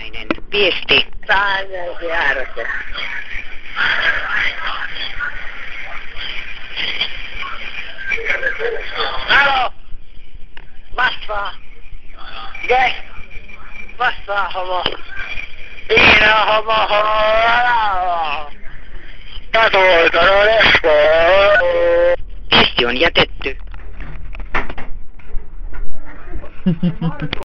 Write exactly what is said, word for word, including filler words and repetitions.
Ensimmäinen viesti. Saaneen järjestelmä. Halo! Vastaa! Ke? Vastaa homo! Iina homo homo! Katoikana Espoo! Viesti on jätetty.